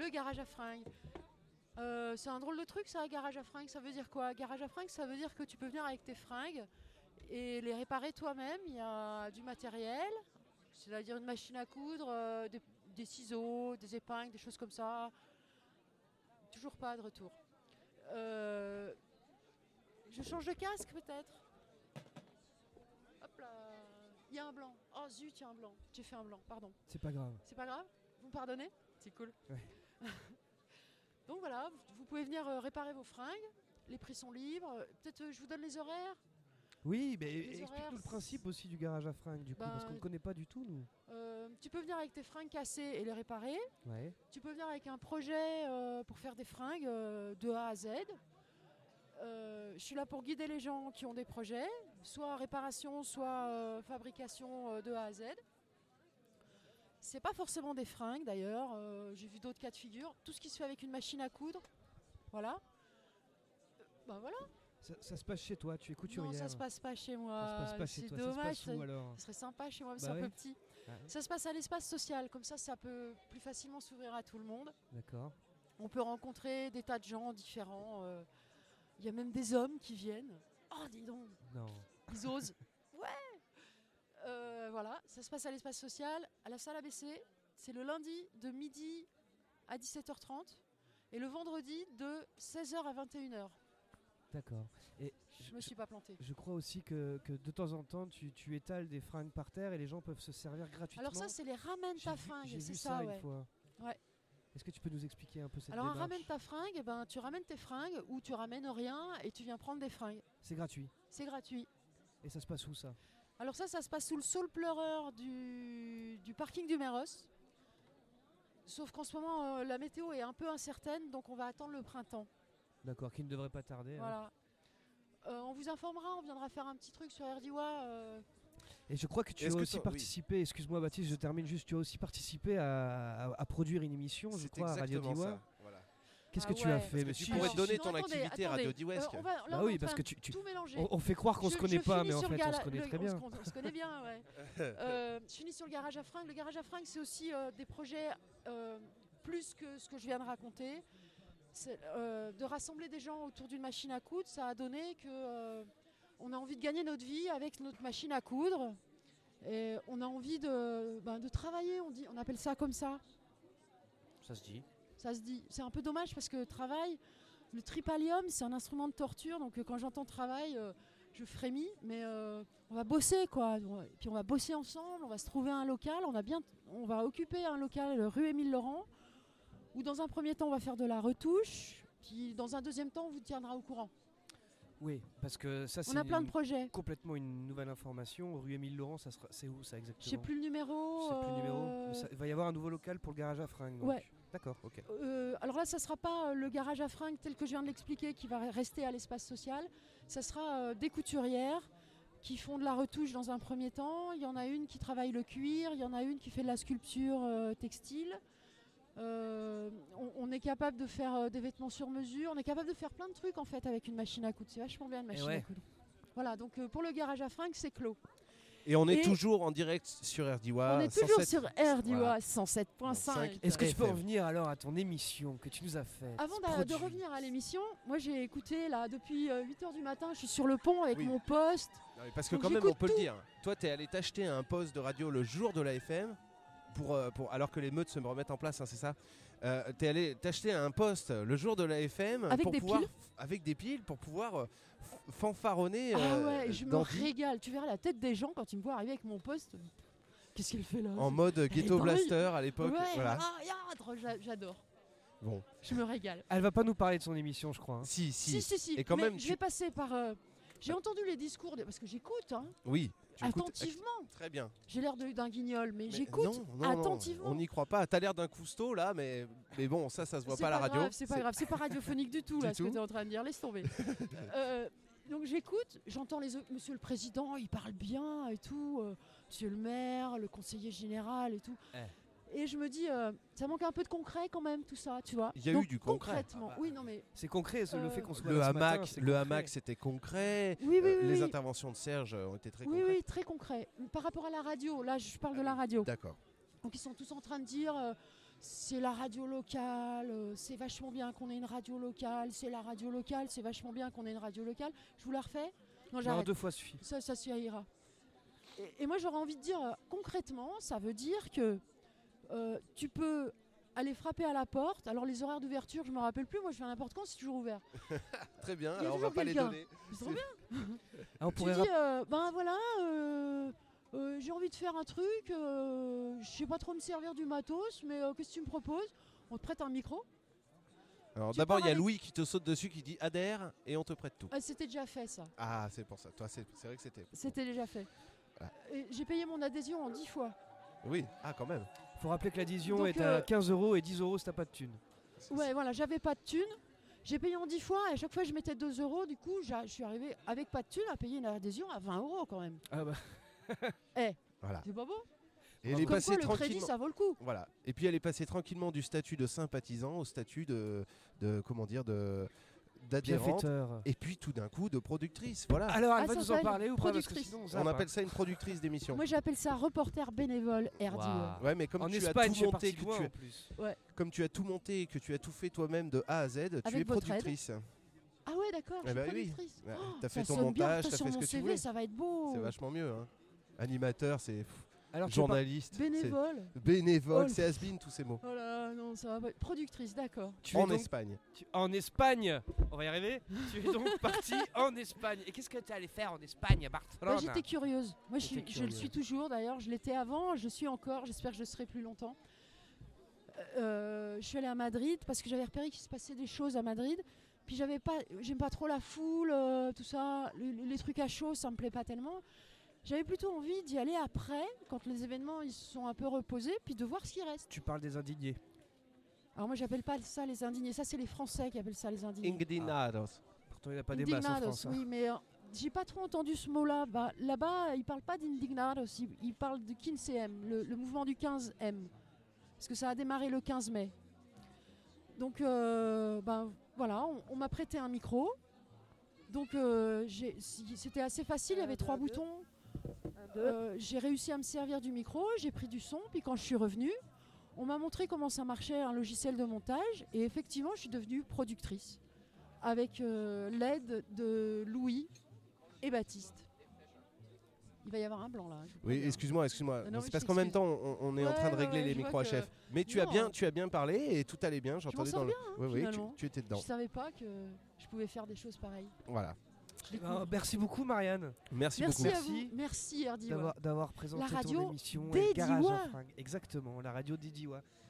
Le garage à fringues. C'est un drôle de truc ça, garage à fringues. Ça veut dire quoi? Garage à fringues, ça veut dire que tu peux venir avec tes fringues et les réparer toi-même. Il y a du matériel, c'est-à-dire une machine à coudre, des ciseaux, des épingles, des choses comme ça. Toujours pas de retour. Je change de casque peut-être. Hop là. Il y a un blanc. Oh zut, il y a un blanc. J'ai fait un blanc, pardon. C'est pas grave. C'est pas grave? Vous me pardonnez? C'est cool. Ouais. Donc voilà, vous pouvez venir réparer vos fringues. Les prix sont libres. Peut-être je vous donne les horaires. Oui, mais Les explique-nous horaires, le principe aussi du garage à fringues, du coup, parce qu'on ne connaît pas du tout, nous. Tu peux venir avec tes fringues cassées et les réparer. Ouais. Tu peux venir avec un projet pour faire des fringues de A à Z. Je suis là pour guider les gens qui ont des projets, soit réparation, soit fabrication de A à Z. C'est pas forcément des fringues d'ailleurs, j'ai vu d'autres cas de figure. Tout ce qui se fait avec une machine à coudre, voilà. Ben voilà. Ça se passe chez toi, tu es couturière. Non, ça se passe pas chez moi. Ça se passe pas chez C'est toi, dommage. ça se passe où alors? Ça serait sympa chez moi, mais Bah c'est un ouais. peu petit. Ouais. Ça se passe à l'espace social, comme ça peut plus facilement s'ouvrir à tout le monde. D'accord. On peut rencontrer des tas de gens différents. Il y a même des hommes qui viennent. Oh, dis donc, Non. ils osent. Ouais. Voilà, ça se passe à l'espace social, à la salle ABC. C'est le lundi de midi à 17h30 et le vendredi de 16h à 21h. D'accord. Et Je me suis pas plantée. je crois aussi que de temps en temps, tu étales des fringues par terre et les gens peuvent se servir gratuitement. Alors ça, c'est les ramène ta J'ai fringue, vu c'est ça ouais. une fois. Ouais. Est-ce que tu peux nous expliquer un peu cette Alors un démarche? ramène ta fringue, eh ben, tu ramènes tes fringues ou tu ramènes rien et tu viens prendre des fringues. C'est gratuit. C'est gratuit. Et ça se passe où ça? Alors ça se passe sous le saule pleureur du parking du Méros. Sauf qu'en ce moment, la météo est un peu incertaine, donc on va attendre le printemps. D'accord, qui ne devrait pas tarder. Hein. Voilà. On vous informera, on viendra faire un petit truc sur RDIWA. Et je crois que tu as Est-ce que aussi toi- participé, excuse-moi Baptiste, je termine juste, tu as aussi participé à produire une émission, je C'est crois, à Radio exactement Diwa. ça. Voilà. Qu'est-ce Ah que tu as ouais. fait, Est-ce que monsieur? tu pourrais Alors, donner non, ton attendez, activité à Radio Diwesque là, Bah on est oui, en parce train que de tout mélanger. on fait croire qu'on se connaît Je pas, finis mais en sur fait le on se connaît très bien. On se connaît bien, ouais. Je finis sur le garage à fringues. Le garage à fringues, c'est aussi des projets plus que ce que je viens de raconter. De rassembler des gens autour d'une machine à coudre, ça a donné que on a envie de gagner notre vie avec notre machine à coudre. Et on a envie de travailler, on appelle ça comme ça. Ça se dit. Ça se dit. C'est un peu dommage parce que travail, le tripalium, c'est un instrument de torture. Donc quand j'entends travail, je frémis. Mais on va bosser quoi. Et puis on va bosser ensemble, on va se trouver un local. On va occuper un local rue Émile Laurent. Où dans un premier temps, on va faire de la retouche. Puis dans un deuxième temps, on vous tiendra au courant. Oui, parce que ça c'est On a plein de projets. complètement une nouvelle information. Rue Émile Laurent, c'est où ça exactement? Je sais plus le numéro. Je sais plus le numéro. Mais il va y avoir un nouveau local pour le garage à fringues. Donc. Ouais. D'accord, ok. Alors là, ça ne sera pas le garage à fringues tel que je viens de l'expliquer qui va rester à l'espace social. Ça sera des couturières qui font de la retouche dans un premier temps. Il y en a une qui travaille le cuir, il y en a une qui fait de la sculpture textile. On est capable de faire des vêtements sur mesure. On est capable de faire plein de trucs en fait avec une machine à coudre. C'est vachement bien une machine à coudre. Voilà, donc pour le garage à fringues, c'est clos. Et on est toujours en direct sur RDIWA. On est toujours 107. sur RDIWA Voilà. 107.5. Est-ce que tu peux FM. revenir alors à ton émission que tu nous as faite? Avant de revenir à l'émission, moi j'ai écouté là depuis 8h du matin, je suis sur le pont avec Oui. mon poste. Non, mais parce que Donc quand même, j'écoute on peut tout. le dire. Toi, t'es allé t'acheter un poste de radio le jour de la FM. Alors que les meutes se remettent en place, hein, c'est ça. T'es allé t'acheter un poste le jour de la FM Avec pour des pouvoir, piles avec des piles pour pouvoir fanfaronner. Ah ouais, je me dans- régale. Tu verras la tête des gens quand ils me voient arriver avec mon poste. Qu'est-ce qu'elle fait là? en mode Ghetto dingue. Blaster à l'époque. Ouais, Voilà. j'adore. Bon. Je me régale. Elle va pas nous parler de son émission, je crois. Hein. Si. Si. Et quand Mais même, je vais passer par. J'ai entendu les discours parce que j'écoute, hein, Oui. tu écoutes- attentivement. Très bien. J'ai l'air d'un guignol, mais Mais j'écoute non, attentivement. on n'y croit pas. T'as l'air d'un cousteau là, mais bon, ça se voit C'est pas à la radio. grave, c'est pas grave, c'est pas radiophonique du tout Du là ce que tout. tu es en train de dire, laisse tomber. Donc j'écoute, j'entends monsieur le président, il parle bien et tout, monsieur le maire, le conseiller général et tout. Et je me dis, ça manque un peu de concret quand même tout ça, tu vois. Il y a Donc, eu du concret. concrètement, oui, non mais C'est concret, le fait qu'on soit Le là ce matin, hamac, c'est le concret. hamac, c'était concret. Oui, Les oui. interventions de Serge ont été très Oui, concrètes. oui, très concret. Par rapport à la radio, là je parle de la radio. D'accord. Donc ils sont tous en train de dire c'est la radio locale, c'est vachement bien qu'on ait une radio locale, c'est la radio locale, c'est vachement bien qu'on ait une radio locale. Je vous la refais? Non, Non, j'arrête. 2 fois suffit. Ça suffira. Et moi, j'aurais envie de dire, concrètement, ça veut dire que tu peux aller frapper à la porte. Alors, les horaires d'ouverture, je me rappelle plus. Moi, je fais n'importe quand, c'est toujours ouvert. Très bien, Il y a alors on va toujours pas les quelqu'un. donner. C'est trop bien. Ah, on Tu pourrait dis, ben voilà, j'ai envie de faire un truc, je sais pas trop me servir du matos, mais qu'est-ce que tu me proposes? On te prête un micro? Alors Tu d'abord, il y a pars avec- Louis qui te saute dessus, qui dit adhère et on te prête tout. Ah, c'était déjà fait, ça. Ah, c'est pour ça. Toi, c'est vrai que c'était. C'était déjà fait. Voilà. Et j'ai payé mon adhésion en 10 fois. Oui, ah, quand même. Faut rappeler que l'adhésion Donc, est à 15 € et 10 € si t'as pas de thune. Ouais, voilà, j'avais pas de thunes. J'ai payé en 10 fois et à chaque fois je mettais 2 euros. Du coup, je suis arrivé avec pas de thunes à payer une adhésion à 20 € quand même. Ah bah. Voilà. C'est pas beau? Et elle est Comme passée quoi, le crédit, tranquillement. ça vaut le coup. Voilà. Et puis elle est passée tranquillement du statut de sympathisant au statut de comment dire, d'adhérente. Bienfaiteur. Et puis tout d'un coup de productrice. Voilà. Alors, elle Ah, va ça nous en s'appelle parler ou pas? Parce que productrice. sinon, On zappe, appelle ça une productrice d'émission. Moi, j'appelle ça reporter bénévole RDE. Waouh. Ouais, mais comme En tu Espagne, as tout j'ai monté, parti que loin tu en as- plus. comme tu as tout monté et que tu as tout fait toi-même de A à Z, tu Avec es votre aide. productrice. Ah ouais, d'accord, je Eh suis ben oui. productrice. Ouais, Oh, t'as fait ça ton sonne bien, montage, putain, t'as sur fait ce mon que tu CV, voulais. ça va être beau. C'est vachement mieux. Hein. Animateur, c'est Alors, tu journaliste, c'est Bénévole. bénévole, Oh, c'est has-been tous ces mots. Oh là là, non, ça va pas. Productrice, d'accord. es En donc- Espagne. En Espagne, on va y arriver. Tu es donc parti en Espagne. Et qu'est-ce que tu allé faire en Espagne, à Barcelone? Bah, j'étais curieuse. Moi, T'étais je le curieuse. suis toujours d'ailleurs. Je l'étais avant, je le suis encore. J'espère que je le serai plus longtemps. Je suis allée à Madrid parce que j'avais repéré qu'il se passait des choses à Madrid. Puis j'aime pas trop la foule, tout ça. Les trucs à chaud, ça me plaît pas tellement. J'avais plutôt envie d'y aller après, quand les événements ils se sont un peu reposés, puis de voir ce qui reste. Tu parles des indignés. Alors moi, j'appelle pas ça les indignés. Ça, c'est les Français qui appellent ça les indignés. Indignados. Pourtant, il n'y a pas des masses en Indignados, France. hein. oui, mais j'ai pas trop entendu ce mot-là. Bah, là-bas, ils parlent pas d'indignados, ils parlent de 15M, le mouvement du 15M. Parce que ça a démarré le 15 mai. Donc, ben, voilà, on m'a prêté un micro. Donc, c'était assez facile, il y avait 3 boutons. J'ai réussi à me servir du micro, j'ai pris du son, puis quand je suis revenue, on m'a montré comment ça marchait un logiciel de montage, et effectivement, je suis devenue productrice avec l'aide de Louis et Baptiste. Il va y avoir un blanc là. je vous Oui, préviens. excuse-moi. Ah non, C'est mais parce je qu'en même t'excuse. temps, on est en train de Ouais, régler ouais, les je vois micros à que- chef. Mais tu Non, as bien parlé et tout allait bien. J'entendais sors dans le. bien, Oui, oui, finalement. tu étais dedans. Je savais pas que je pouvais faire des choses pareilles. Voilà. Je découvre. Merci beaucoup, Marianne, Merci Merci beaucoup. à vous. Merci Merci RDI. d'avoir présenté La radio ton émission des El Garage Diwa. en Fringues. Exactement, la radio des Diwa.